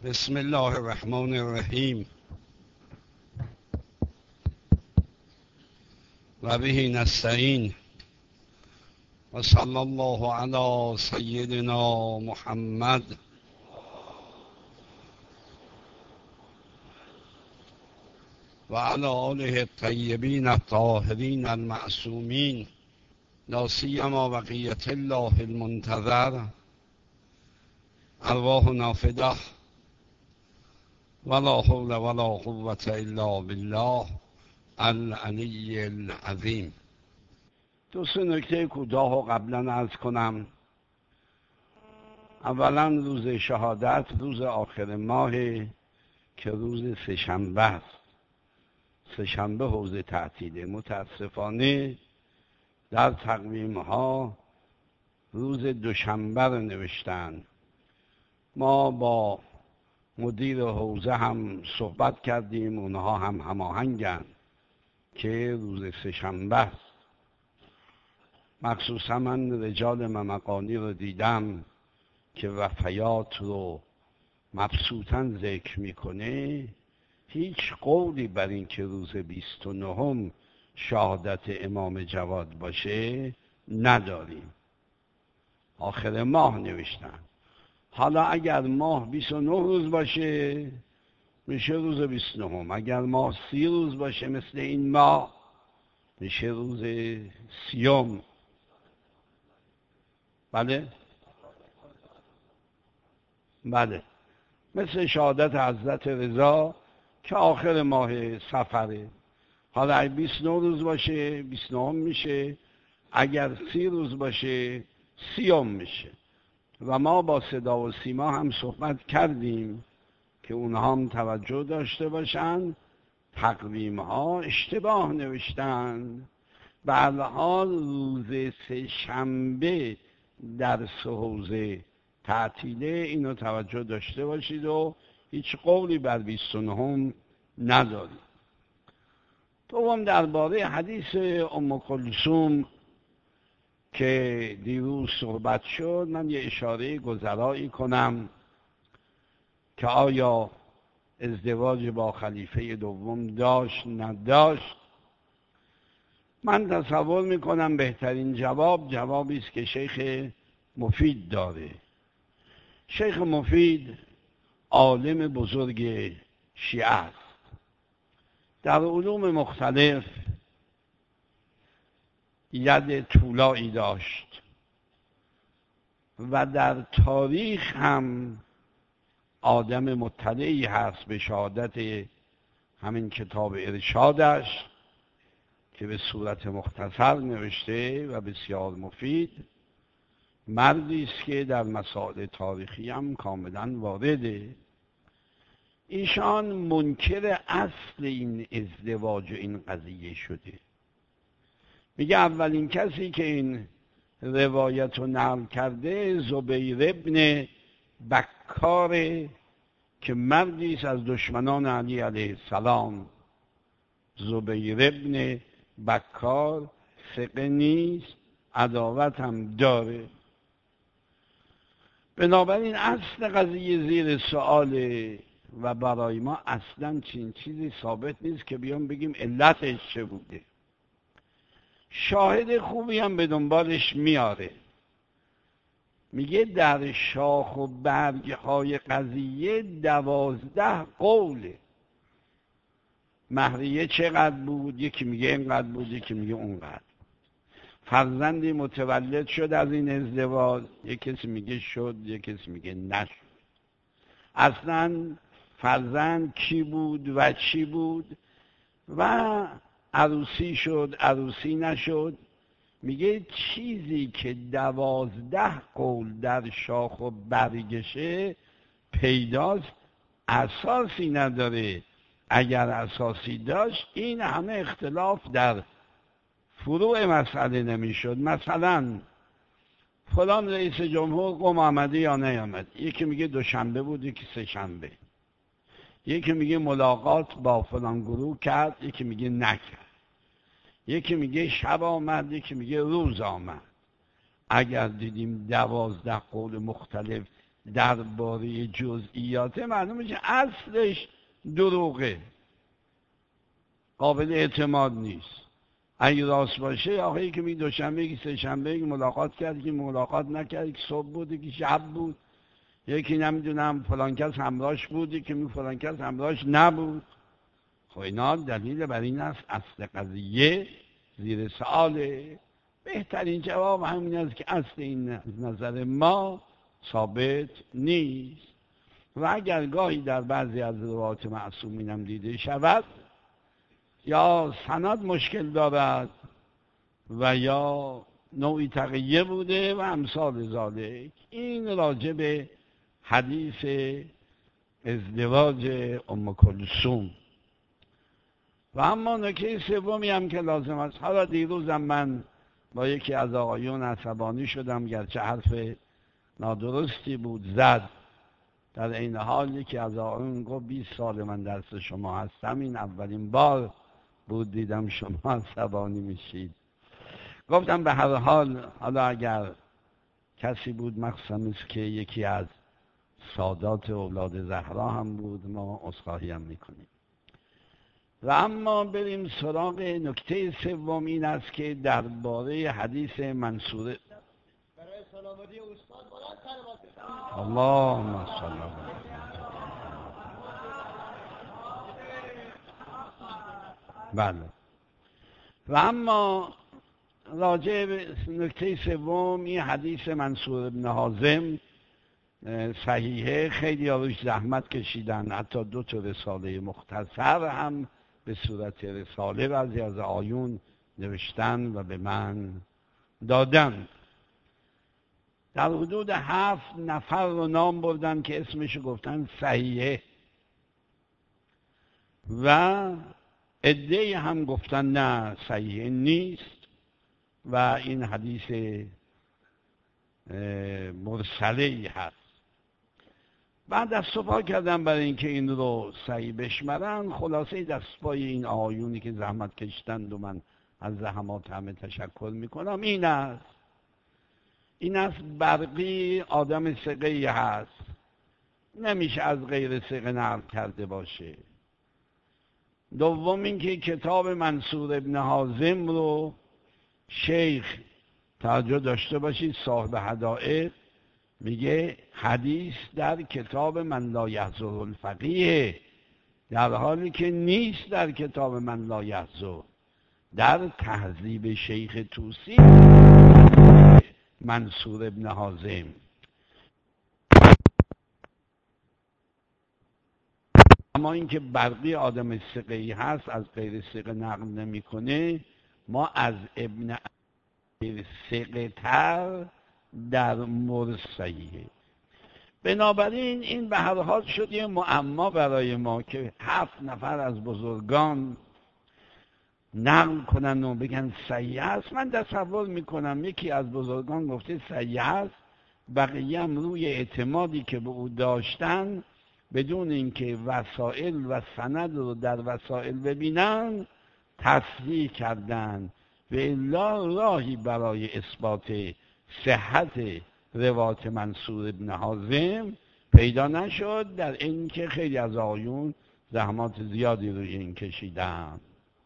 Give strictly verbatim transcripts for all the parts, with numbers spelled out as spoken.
بسم الله الرحمن الرحیم و به نستعین و صلی الله علی سیدنا محمد و علی آله الطیبین الطاهرین المعصومین لا سیما بقیة الله المنتظر ارواحنا فداه ولا حول ولا قوة الا بالله العلی العظیم. دو سه نکته کوتاه و قبلا عرض کنم. اولا روز شهادت روز آخر ماه که روز سه‌شنبه است. سه‌شنبه حوزه تعطیله. متاسفانه در تقویم ها روز دوشنبه رو نوشتن. ما با مدیر حوزه هم صحبت کردیم، اونها هم هماهنگن که روز سه‌شنبه است. مخصوصا من رجال ممقانی رو دیدم که وفیات رو مبسوطاً ذکر میکنه. هیچ قولی بر این که روز بیست و نهم شهادت امام جواد باشه نداریم. آخر ماه نوشتن. حالا اگر ماه بیست و نه روز باشه میشه روز بیست و نهم. اگر ماه سی روز باشه مثل این ماه میشه روز سیوم. بله بله مثل شهادت حضرت رضا که آخر ماه صفره. حالا اگر بیست و نه روز باشه بیست و نه میشه، اگر سی روز باشه سیوم میشه. و ما با صدا و سیما هم صحبت کردیم که اونها هم توجه داشته باشن. تقویم ها اشتباه نوشتن. به هر حال روز سه شنبه در سه حوزه تعطیله، اینو توجه داشته باشید و هیچ قولی بر بیست و نهم ندارید. دوم درباره حدیث ام کلثوم که دیروز صحبت شد، من یه اشاره گذرایی کنم که آیا ازدواج با خلیفه دوم داشت نداشت. من تصور میکنم بهترین جواب جوابی است که شیخ مفید داره. شیخ مفید عالم بزرگ شیعه است. در علوم مختلف ید طولایی داشت و در تاریخ هم آدم مطلعی هست به شهادت همین کتاب ارشادش که به صورت مختصر نوشته و بسیار مفید. مردی است که در مسائل تاریخی هم کاملا وارده. ایشان منکر اصل این ازدواج و این قضیه شده. میگه اولین کسی که این روایت رو نقل کرده زبیر ابن بکار که مردی است از دشمنان علی علیه السلام. زبیر ابن بکار ثقه نیست، عداوت هم داره. بنابراین اصل قضیه زیر سؤاله و برای ما اصلا چین چیزی ثابت نیست که بیام بگیم علتش چه بوده. شاهد خوبی هم به دنبالش میاره. میگه در شاخ و برگ های قضیه دوازده قوله. مهریه چقدر بود؟ یکی میگه اینقدر بود، یکی میگه اونقدر. فرزندی متولد شد از این ازدواج، یک کسی میگه شد، یک کسی میگه نشد. اصلا فرزند کی بود و چی بود و عروسی شد عروسی نشد. میگه چیزی که دوازده قول در شاخ و برگشه پیداست، اساسی نداره. اگر اساسی داشت این همه اختلاف در فروع مسئله نمیشد. مثلا فلان رئیس جمهور قم آمده یا نیامد، یکی میگه دوشنبه بود، یکی سه شنبه. یکی میگه ملاقات با فلان گروه کرد، یکی میگه نکرد. یکی میگه شب آمد، یکی میگه روز آمد. اگر دیدیم دوازده قول مختلف درباره جزئیات معلوم میشه اصلش دروغه، قابل اعتماد نیست. اگه راست باشه آخه که می دوشنبه که سه شنبه که ملاقات کرد که ملاقات نکرد، که صبح بود که شب بود، یکی نمیدونم فلان کس همراهش بود که می فلان کس همراهش نبود. خب اینا دلیل بر این است اصل قضیه زیر سؤاله. بهترین جواب همین است که اصل این نظر ما ثابت نیست و اگر گاهی در بعضی از روایات معصومین هم دیده شود یا سند مشکل دارد و یا نوعی تقیه بوده و امثال ذالک، این راجع به حدیث ازدواج ام کلثوم. و اما نکته سومی هم که لازم است، حالا دیروزم من با یکی از آقایون عصبانی شدم، گرچه حرف نادرستی بود زد، در این حال یکی از آقایون گفت بیست سال من درس شما هستم، این اولین بار بود دیدم شما عصبانی میشید. گفتم به هر حال حالا اگر کسی بود مخصوصا که یکی از سادات اولاد زهرا هم بود، ما عذرخواهی هم میکنیم. و اما بریم سراغ نکته سوم، این است که درباره حدیث منصوره برای سلامتی استاد بلند کلمات اللهم صل علی بله. و اما راجع به نکته سوم، این حدیث منصور ابن حازم صحیحه، خیلی روش زحمت کشیدن، حتی دو تا رساله مختصر هم به صورت رساله بعضی از آیون نوشتن و به من دادن. در حدود هفت نفر رو نام بردن که اسمشو گفتن صحیحه و عده‌ای هم گفتن نه صحیح نیست و این حدیث مرسله‌ای هست. بعد دست و پا کردم برای اینکه این رو صحیح بشمرن. خلاصه دست پای این آیونی که زحمت کشتند و من از زحمات همه تشکر میکنم این است این است برقی آدم ثقه‌ای هست، نمیشه از غیر ثقه نقل کرده باشه. دوم اینکه کتاب منصور ابن حازم رو شیخ توجه داشته باشید، صاحب هدایق میگه حدیث در کتاب من لا یحضر الفقیه، در حالی که نیست در کتاب من لا یحضر، در تهذیب شیخ طوسی منصور ابن حازم. اما اینکه برقی آدم ثقه‌ای هست از غیر ثقه نقل نمیکنه، ما از ابن ثقه تر در مرسیه. بنابراین این به هر حال شد یه معما برای ما که هفت نفر از بزرگان نقل کنن و بگن صحیح است. من تصور میکنم یکی از بزرگان گفته صحیح است، بقیه هم روی اعتمادی که به او داشتن بدون اینکه وسائل و سند رو در وسائل ببینن تصحیح کردن و الا راهی برای اثبات صحت روایت منصور ابن حازم پیدا نشد، در اینکه خیلی از آیون زحمات زیادی روی این کشیدن.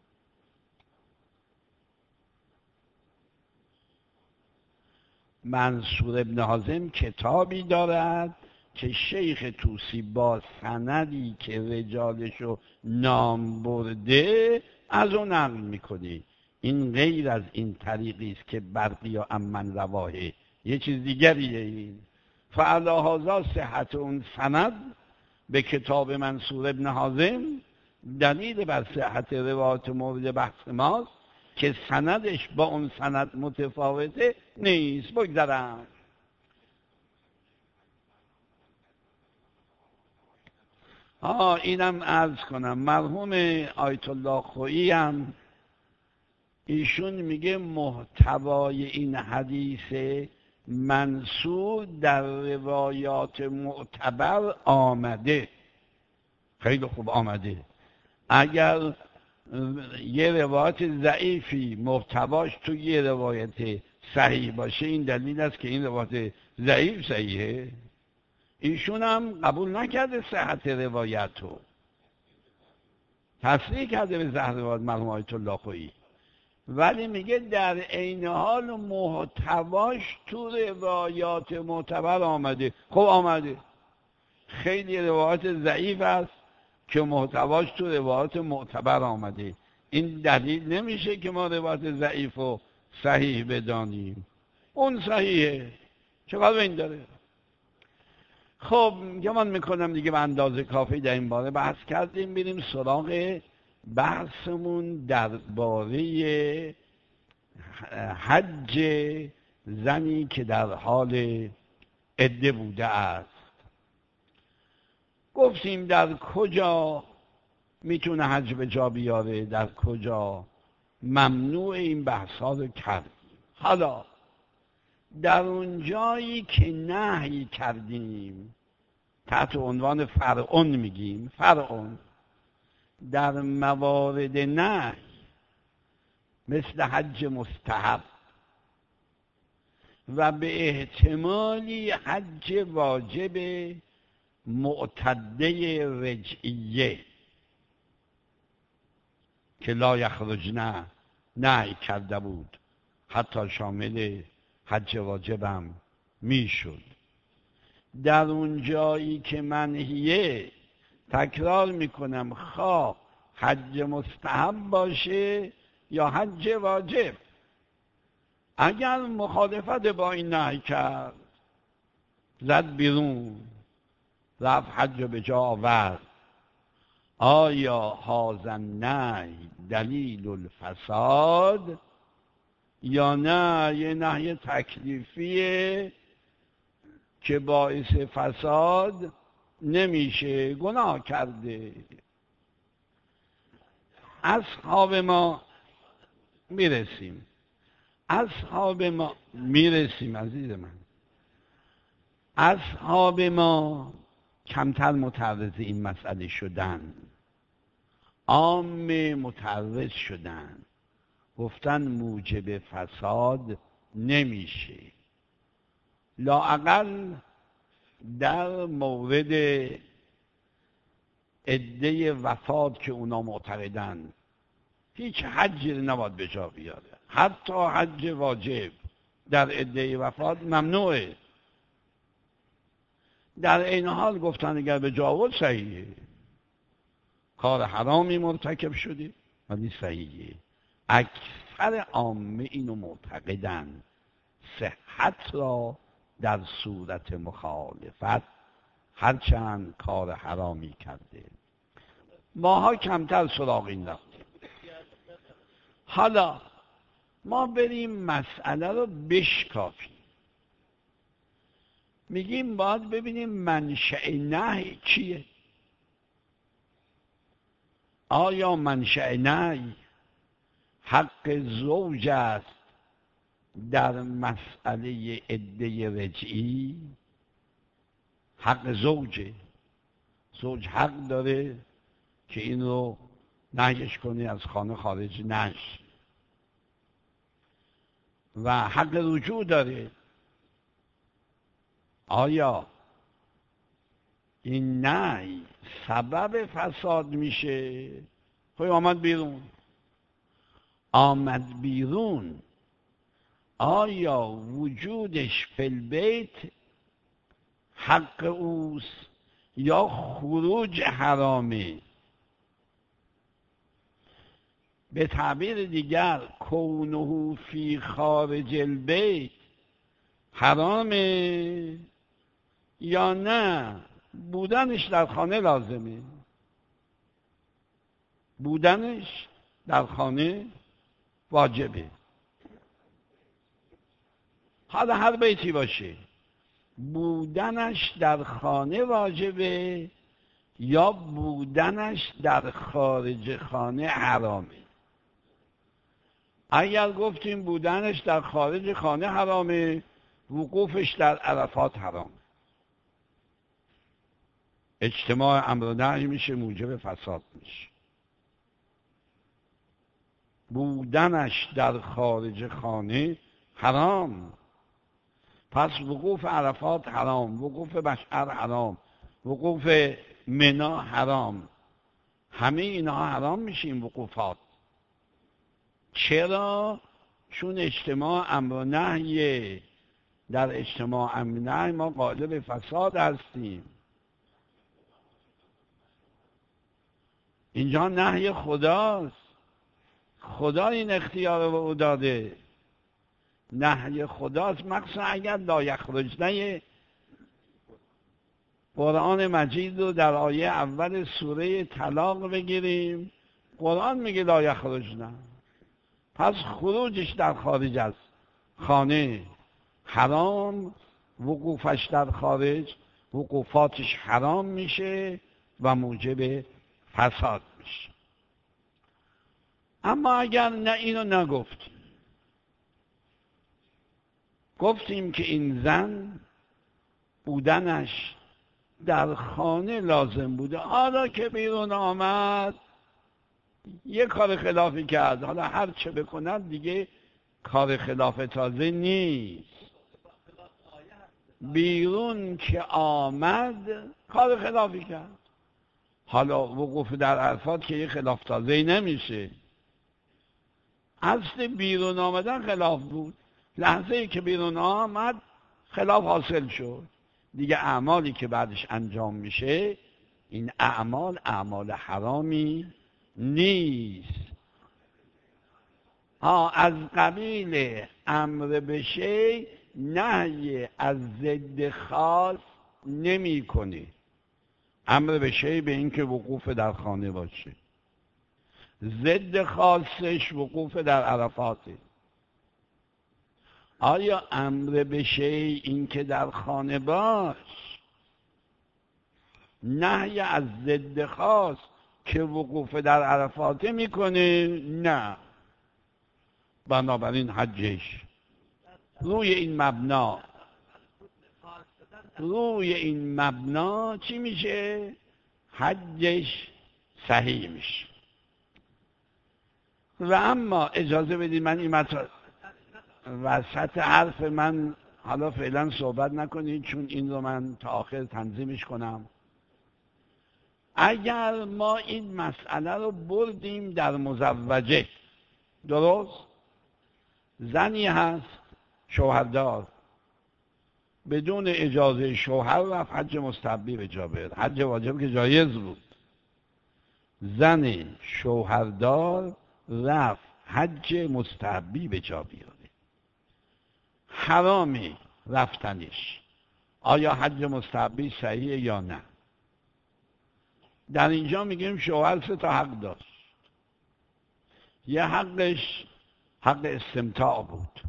منصور ابن حازم کتابی دارد که شیخ طوسی با سندی که رجالشو نام برده از اون نقل میکنه. این غیر از این طریقی است که برقی و امن رواهه، یه چیز دیگریه. این فعلا هازا صحت اون سند به کتاب منصور ابن حازم دلیل بر صحت روایت مورد بحث ماست که سندش با اون سند متفاوته نیست. بگذارم آه اینم عرض کنم، مرحوم آیت الله خویی هم ایشون میگه محتوای این حدیث منصور در روایات معتبر آمده، خیلی خوب آمده. اگر یه روایت ضعیفی محتواش تو یه روایت صحیح باشه، این دلیل است که این روایت ضعیف صحیحه؟ ایشون هم قبول نکرده صحت روایت رو، تصریح کرده به زهر روایت مرحوم آیت الله خویی، ولی میگه در عین حال محتواش تو روایات معتبر آمده. خب آمده، خیلی روایات ضعیف است که محتواش تو روایات معتبر آمده. این دلیل نمیشه که ما روایت ضعیف رو صحیح بدانیم. اون صحیحه، چقدر این داره. خب گمان میکنم دیگه به اندازه کافی در این باره بحث کردیم. بریم سراغ بحثمون درباره حج زنی که در حال عده بوده است. گفتیم در کجا میتونه حج به جا بیاره، در کجا ممنوع، این بحث ها رو کردیم. حالا در اون جایی که نهی کردیم تحت عنوان فرعون میگیم، فرعون در موارد نهی مثل حج مستحب و به احتمالی حج واجب معتده رجعیه که لا یخرجن نهی کرده بود، حتی شامل حج واجبم میشد. در اون جایی که منهیه، تکرار میکنم، خواه حج مستحب باشه یا حج واجب، اگر مخالفت با این نهی کرد، زد بیرون، رفت حج به جا آورد، آیا هازن نهی دلیل الفساد یا نه یه نهی تکلیفیه که باعث فساد نمیشه، گناه کرده. اصحاب ما میرسیم اصحاب ما میرسیم عزیز من اصحاب ما کمتر متعرض این مسئله شدن، عام متعرض شدن، گفتن موجب فساد نمیشه. لااقل در مورد عده وفات که اونا معتقدن هیچ حجی نباید به جا بیاره، حتی حج واجب در عده وفات ممنوعه. در این حال گفتن اگر به جا آورد صحیحه، کار حرامی مرتکب شده ولی صحیحه. اکثر عامه اینو معتقدن، صحت را در صورت مخالفت هرچند کار حرامی کرده. ماها کمتر سراغ این رفتیم. حالا ما بریم مسئله رو بشکافیم. میگیم باید ببینیم منشأ نهی چیه. آیا منشأ نهی حق زوج است در مسئله عده رجعی؟ حق زوجه، زوج حق داره که این رو نهیش کنی، از خانه خارج نش، و حق رجوع داره. آیا این نهی سبب فساد میشه؟ خب آمد بیرون آمد بیرون آیا وجودش فی البیت حق اوست یا خروج حرامه؟ به تعبیر دیگر کونه فی خارج البیت حرامه یا نه بودنش در خانه لازمه؟ بودنش در خانه واجبه. حالا هر بیتی باشه، بودنش در خانه واجبه یا بودنش در خارج خانه حرامه؟ اگر گفتیم بودنش در خارج خانه حرامه، وقوفش در عرفات حرامه، اجتماع امر و نهی میشه، موجب فساد میشه. بودنش در خارج خانه حرام، پس وقوف عرفات حرام، وقوف مشعر حرام، وقوف منا حرام، همه اینها حرام میشیم وقوفات. چرا؟ چون اجتماع امر و نهی، در اجتماع امر و نهی ما قائل به فساد هستیم. اینجا نهی خداست، خدا این اختیار رو او داده، نهی خداست. مخصوصا اگر لا یخرجن قرآن مجید رو در آیه اول سوره طلاق بگیریم، قرآن میگه لا یخرجن، پس خروجش در خارج از خانه حرام، وقوفش در خارج، وقوفاتش حرام میشه و موجب فساد میشه. اما اگر نه اینو نگفتیم، گفتیم که این زن بودنش در خانه لازم بوده، حالا که بیرون آمد یه کار خلافی کرد، حالا هر چه بکند دیگه کار خلاف تازه نیست. بیرون که آمد کار خلافی کرد، حالا وقوف در عرفات که یه خلاف تازه نمیشه. اصل بیرون آمدن خلاف بود، لحظه ای که بیرون آمد خلاف حاصل شد دیگه. اعمالی که بعدش انجام میشه این اعمال اعمال حرامی نیست. ها از قبیل امر به شی نهی از ضد خاص نمی کنه. امر به شی به این که وقوف در خانه باشه، ضد خاصش وقوف در عرفاته. آیا امر به شی این که در خانه باش، نهی از ضد خاص که وقوف در عرفاته میکنه؟ نه. بنابراین حجش روی این مبنا روی این مبنا چی میشه؟ حجش صحیح میشه. و اما اجازه بدید من این مطلب وسط حرف من حالا فعلا صحبت نکنید، چون این رو من تا آخر تنظیمش کنم. اگر ما این مسئله رو بردیم در مزوجه، درست؟ زنی هست شوهردار، بدون اجازه شوهر رفت حج مستحبی به جا بیاره، حج واجب که جایز بود. زن شوهردار رفت حج مستحبی به جا بیاره، حرامی رفتنش. آیا حج مستحبی صحیحه یا نه؟ در اینجا میگیم شوهر سه تا حق داشت. یه حقش حق استمتاع بود،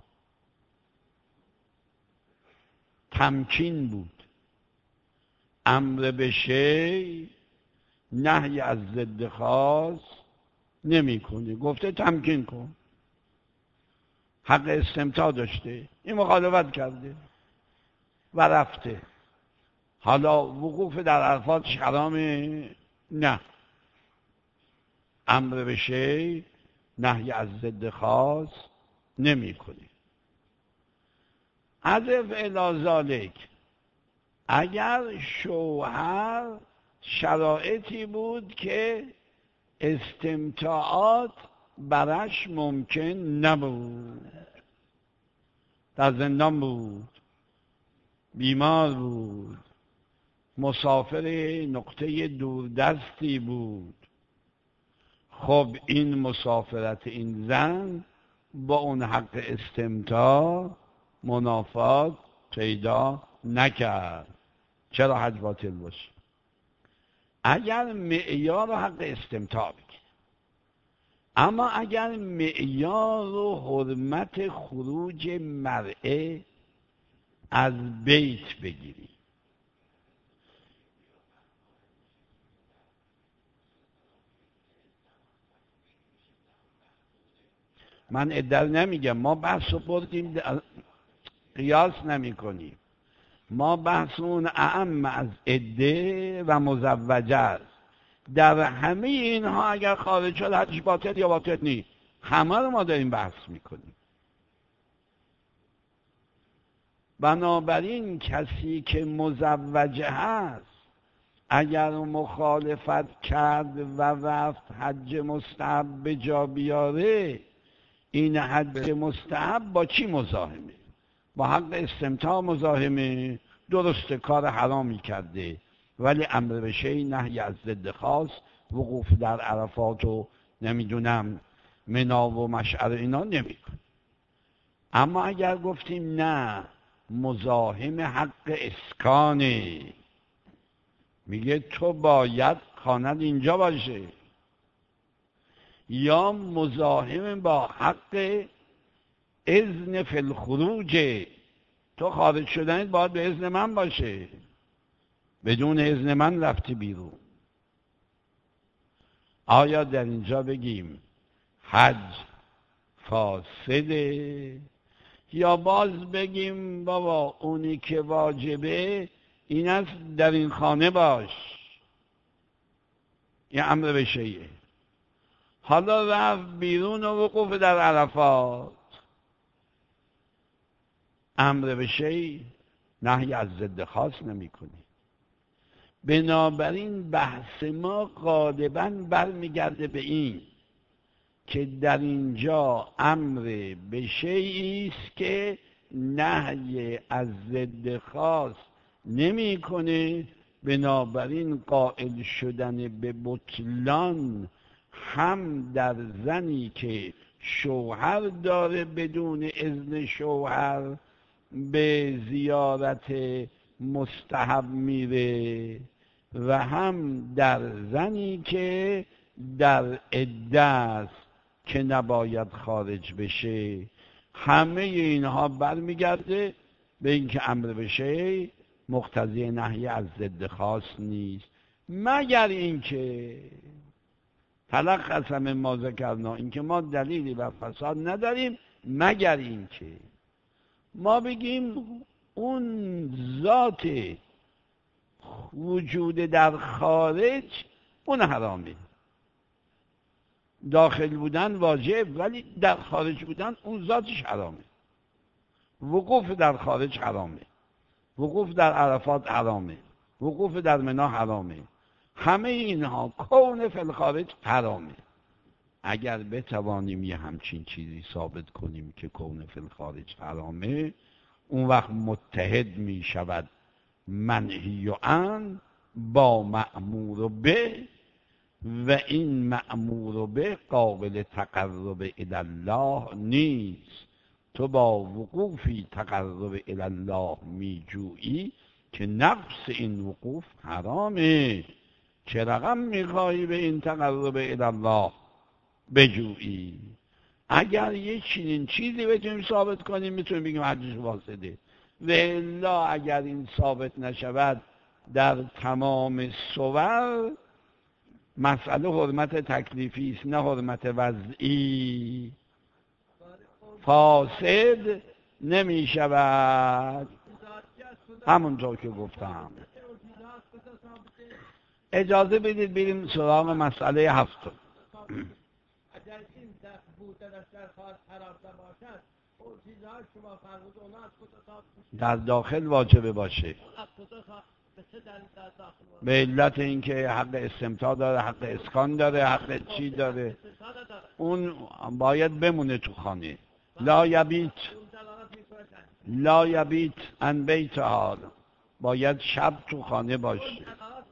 تمکین بود، امر به شی نهی از ضد خاص نمی کنه، گفته تمکین کن. حق استمتاع داشته، این مخالفت کرده و رفته. حالا وقوف در عرفاتش حرامه؟ نه. امر به شی نهی از ضد خاص نمی کنه. عذف الی ذالک، اگر شوهر شرایطی بود که استمتاعات برش ممکن نبود، در زندان بود، بیمار بود، مسافر نقطه دوردستی بود، خب این مسافرت این زن با اون حق استمتاع منافات پیدا نکرد. چرا حج باطل باشه؟ اگر معیار و حق استمتاع بگیر. اما اگر معیار و حرمت خروج مرئه از بیت بگیری، من عدل نمیگم، ما بحث رو بردیم قیاس نمی کنیم. ما بحث اون اعم از عده و مزوجه است. در همه اینها اگر خارج شد حجش باطل یا باطل نیست، همه رو ما داریم بحث میکنیم. بنابراین کسی که مزوجه هست اگر مخالفت کرد و رفت حج مستحب به جا بیاره، این حج مستحب با چی مزاحمه؟ با حق استمتاع مزاحمه. درسته کار حرامی کرده، ولی امر به شیء نهی از ضد خاص، وقوف در عرفات و نمیدونم منا و مشعر اینا نمیکنه. اما اگر گفتیم نه مزاحم حق اسکانه، میگه تو باید خانت اینجا باشه، یا مزاحم با حق اذن فی الخروج، تو خارج شدنت باید به اذن من باشه، بدون اذن من رفتی بیرون. آیا در اینجا بگیم حج فاسده، یا باز بگیم بابا اونی که واجبه این است در این خانه باش، این امر به شیء. حالا رفت بیرون و وقوف در عرفات، امر به شیء نهی از ضد خاص نمی کنی. بنابراین بحث ما غالباً برمیگرده به این که در اینجا امر به شیئی است که نهی از ضد خاص نمی کنه. بنابراین قائل شدن به بطلان هم در زنی که شوهر داره بدون اذن شوهر به زیارت مستحب میره، و هم در زنی که در عده است که نباید خارج بشه. همه اینها برمیگرده به اینکه امر بشه مقتضی نهی از ضد خاص نیست، مگر اینکه تلخص ما ذکرنا، اینکه ما دلیلی بر فساد نداریم، مگر اینکه ما بگیم اون ذات وجود در خارج اون حرامه، داخل بودن واجب ولی در خارج بودن اون ذاتش حرامه. وقوف در خارج حرامه، وقوف در عرفات حرامه، وقوف در منا حرامه، همه اینها کون فی الخارج حرامه. اگر بتوانیم یه همچین چیزی ثابت کنیم که کون فی الخارج حرامه، اون وقت متحد می شود منهی عن با مأمور به، و این مأمور به قابل تقرب الی الله نیست. تو با وقوفی تقرب الی الله می جویی که نفس این وقوف حرامه. چه رقم می خواهی به این تقرب الی الله بجویی؟ اگر یه چنین چیزی بتونیم ثابت کنیم میتونیم بگیم حجش فاسده، و الا اگر این ثابت نشود در تمام صور مسئله حرمت تکلیفی است نه حرمت وضعی، فاسد نمی شود. همونطور که گفتم. اجازه بدید بریم سراغ مسئله هفتم. اگر این دست بودنش در خارج حرام باشد، اون چیزها شما فرمود اونا از کجا ثابت میشه؟ در داخل واجبه باشه. از کجا به چه دلیل در داخل واجب؟ به علت اینکه حق استمتاع داره، حق اسکان داره، حق چی داره، اون باید بمونه تو خانه. لا یبیت لا یبیت ان بیتها، باید شب تو خانه باشه.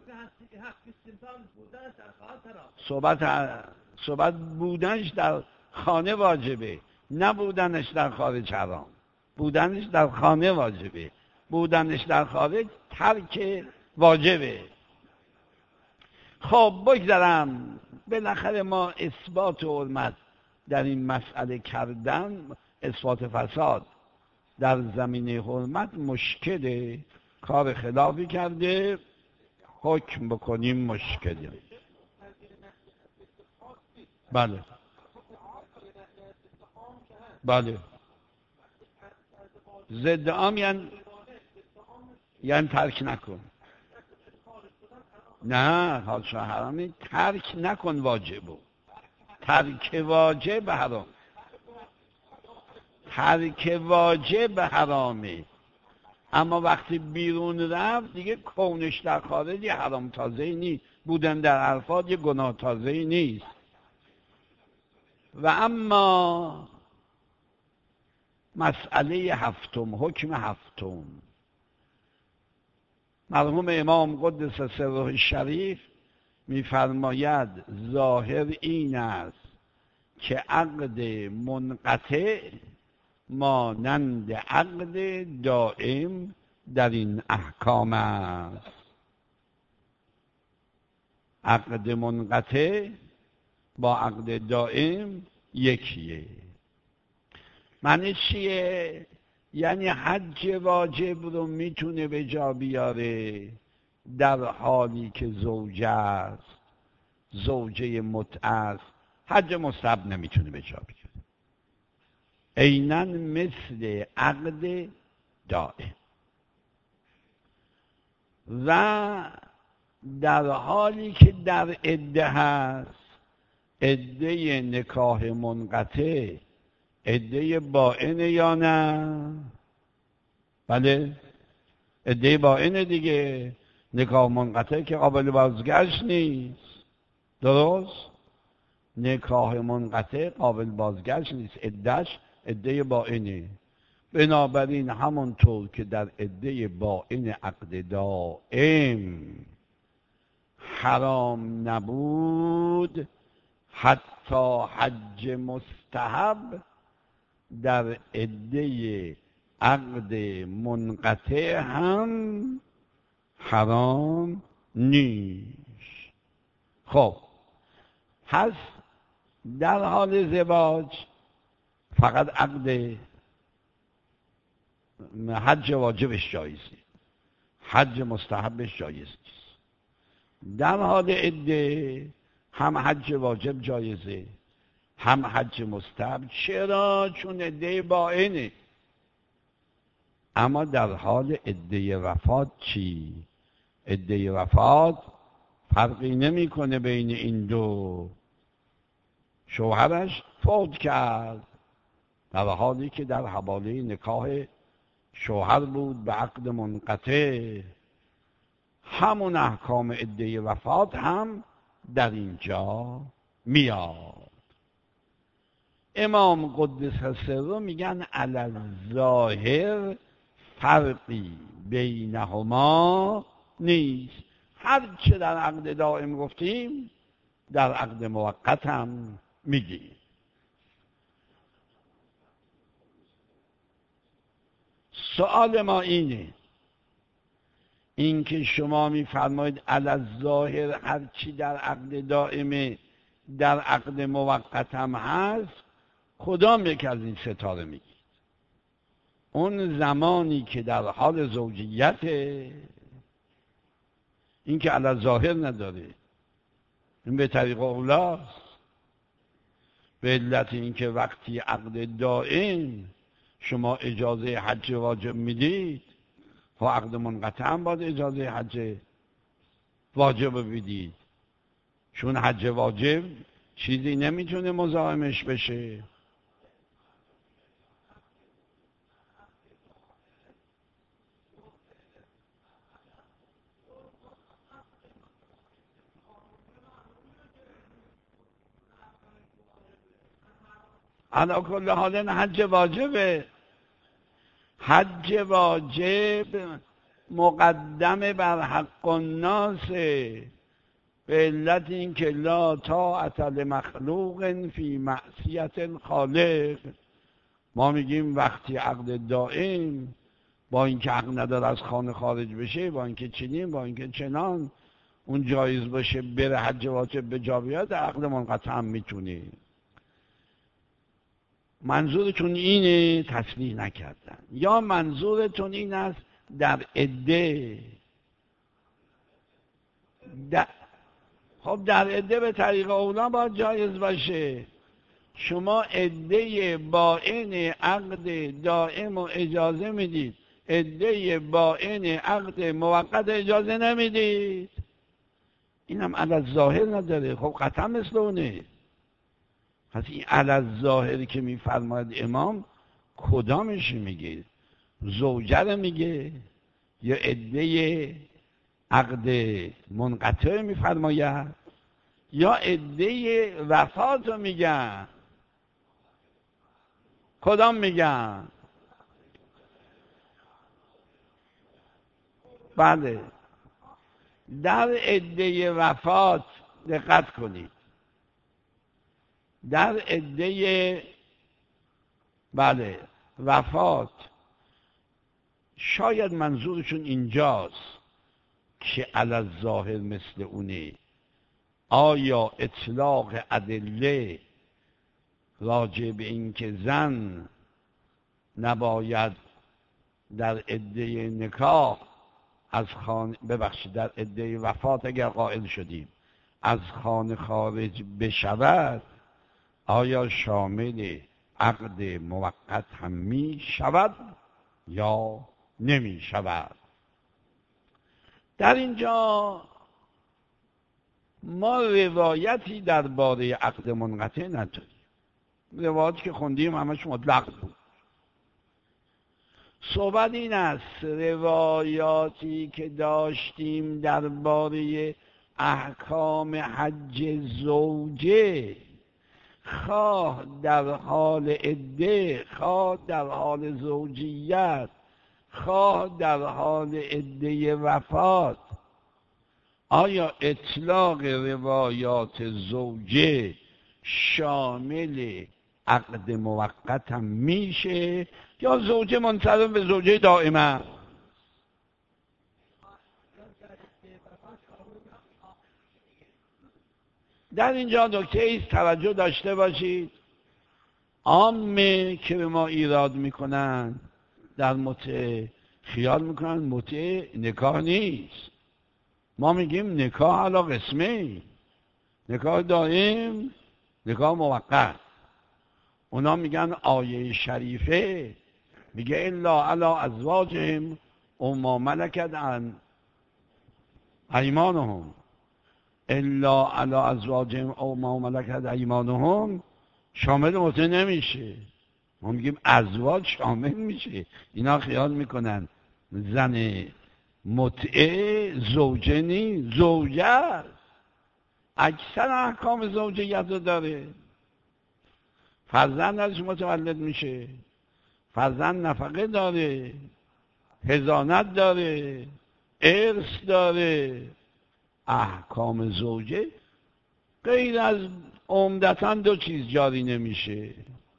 صحبت صحبت بودنش در خانه واجبه، نه بودنش در خارج حرام. بودنش در خانه واجبه، بودنش در خارج ترک واجبه. خب بگذارم، بالاخره ما اثبات حرمت در این مسئله کردن، اثبات فساد در زمینه حرمت مشکله، کار خلافی کرده، حکم بکنیم مشکله. بله بله، ضد عام یعنی یعنی ترک نکن. نه حادثه حرامی ترک نکن واجبو، ترک واجب حرام، ترک واجب حرامه. اما وقتی بیرون رفت دیگه کونش در خارج یه حرام تازه‌ای نیست، بودن در عرفات یه گناه تازه‌ای نیست. و اما مسئله هفتم، حکم هفتم، مرحوم امام قدس سره شریف می‌فرماید ظاهر این است که عقد منقطع مانند عقد دائم در این احکام است. عقد منقطع با عقد دائم یکیه. معنی چیه؟ یعنی حج واجب رو میتونه به جا بیاره در حالی که زوجه است، زوجه متع است. حج مستحب نمیتونه به جا بیاره، عیناً مثل عقد دائم. و در حالی که در عده هست، عده نکاح منقطع عده بائن یا نه؟ بله، عده بائن دیگه. نکاح منقطع که قابل بازگشت نیست. درست؟ نکاح منقطع قابل بازگشت نیست، عدهش عده بائنه. بنابراین همونطور که در عده بائن عقد دائم حرام نبود، حتی حج مستحب در عده عقد منقطع هم حرام نیست. خب پس در حال ازدواج فقط عقد حج واجبش جایز نیست، حج مستحبش جایز نیست. در حال عده هم حج واجب جایزه هم حج مستحب. چرا؟ چون عده بائنه. اما در حال عده وفات چی؟ عده وفات فرقی نمیکنه بین این دو. شوهرش فوت کرد در حالی که در حواله نکاح شوهر بود به عقد منقطع، همون احکام عده وفات هم در اینجا میاد. امام قدس سره میگن علی الظاهر فرقی بینهما نیست. هر چه در عقد دائم گفتیم در عقد موقت هم میگیم. سوال ما اینه، این که شما میفرمایید علی الظاهر هر چی در عقد دائمه در عقد موقت هم هست، کدام یک از این ستاره میگید؟ اون زمانی که در حال زوجیت، این که علی الظاهر نداره، این به طریق اولاست. به علت این که وقتی عقد دائم شما اجازه حج واجب میدید، و عقد منقطع هم باید اجازه حج واجب بدید، چون حج واجب چیزی نمیتونه مزاحمش بشه. علا کل حال حج واجبه. حج واجب مقدم بر حق الناس، به علت این که لا طاعت لمخلوق فی معصیت الخالق. ما میگیم وقتی عقد دائم با اینکه حق نداره از خانه خارج بشه، با اینکه چنین با اینکه چنان اون جایز باشه بره حج واجب به جا بیاد، عقد منقطع هم میتونه. منظورتون اینه تصریح نکردن، یا منظورتون این است در عده در... خب در عده به طریق اولا باید جایز باشه. شما عده بائن عقد دائم و اجازه میدید، عده بائن عقد موقت اجازه نمیدید، اینم علی الظاهر نداره. خب قطعا مثل اونه. پس این علی الظاهری که میفرماید امام کدامش میگید؟ زوجه رو میگه یا عده عقد منقطع میفرماید یا عده وفات رو میگن؟ کدام میگن؟ بله، در عده وفات دقت کنید. در عده بله وفات شاید منظورشون اینجاست که علی الظاهر مثل اونه. آیا اطلاق ادله راجع به این که زن نباید در عده نکاح از خانه، ببخشید در عده وفات اگر قائل شدیم از خانه خارج بشود، آیا شامل عقد موقت هم می شود یا نمی شود؟ در اینجا ما روایتی درباره عقد منقطع نداریم. روایتی که خوندیم همش مطلق بود. صحبت این است روایاتی که داشتیم درباره احکام حج زوجه، خواه در حال عده، خواه در حال زوجیت، خواه در حال عده وفات، آیا اطلاق روایات زوجه شامل عقد موقت هم میشه یا زوجه منصرف به زوجه دائمه؟ در اینجا نکته ایست توجه داشته باشید. عامه که به ما ایراد میکنن در متع خیال میکنن متع نکاح نیست. ما میگیم نکاح علی قسمه، نکاح دائم، نکاح موقت. اونا میگن آیه شریفه میگه الا علی ازواجهم او ما ملکت عن ایمانهم، الا علی ازواجهم او ما ملکت ایمانهم شامل متع نمیشه. ما میگیم ازواج شامل میشه. اینا خیال میکنن زن متعه زوجه نی، زوجه است. اکثر احکام زوجیت رو داره. فرزند ازش متولد میشه، فرزند نفقه داره، حضانت داره، ارث داره. احکام زوجه غیر از عمدتاً دو چیز جاری نمیشه،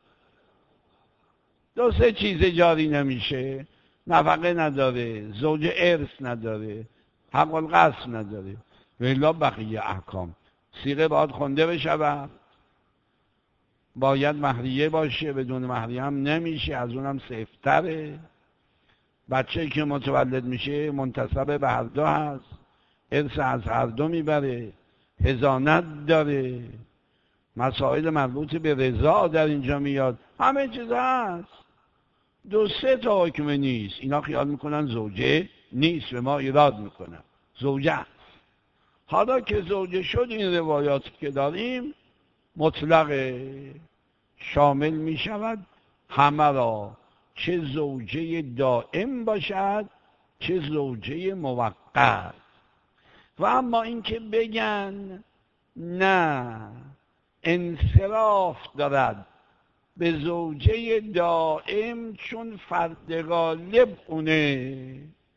دو سه چیز جاری نمیشه. نفقه نداره، زوجه ارث نداره، حق القسم نداره. ولی بقیه احکام صیغه باید خونده بشه، باید مهریه باشه، بدون مهریه هم نمیشه، از اونم سفتره. بچه که متولد میشه منتسب به هر دو هست، ارث از هر دو میبره، حضانت داره، مسائل مربوط به رضا در اینجا میاد، همه چیز هست. دو سه تا حکم نیست. اینا خیال میکنن زوجه نیست، به ما ایراد میکنن، زوجه است. حالا که زوجه شد این روایاتی که داریم مطلق شامل میشود همه را، چه زوجه دائم باشد چه زوجه موقت. و اما اینکه بگن نه انصراف دارد به زوجه دائم چون فرد غالب اونه،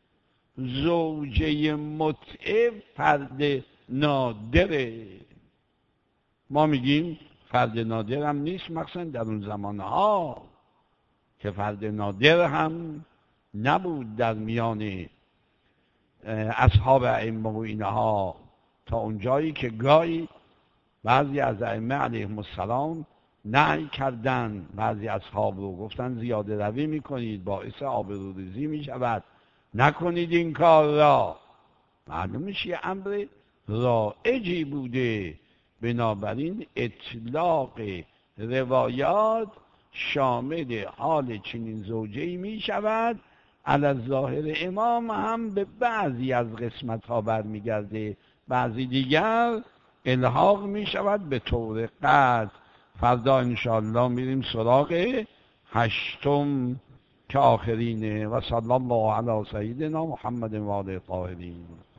زوجه متعه فرد نادره. ما میگیم فرد نادر هم نیست، مخصوصا در اون زمانها که فرد نادر هم نبود در میان اصحاب ائمه و اینها، تا اونجایی که گاهی بعضی از ائمه علیهم السلام نهی کردن بعضی اصحاب رو، گفتن زیاده روی میکنید باعث آبروریزی میشود، نکنید این کار را. معلوم میشه یه امر رایجی بوده. بنابراین اطلاق روایات شامل حال چنین زوجه‌ای می شود. علی الظاهر امام هم به بعضی از قسمت ها برمیگرده، بعضی دیگر الحاق می شود به طور قطع. فردا انشاءالله میریم سراغ هشتم که آخرینه. و صلی الله علی سیدنا محمد و آله الطاهرین.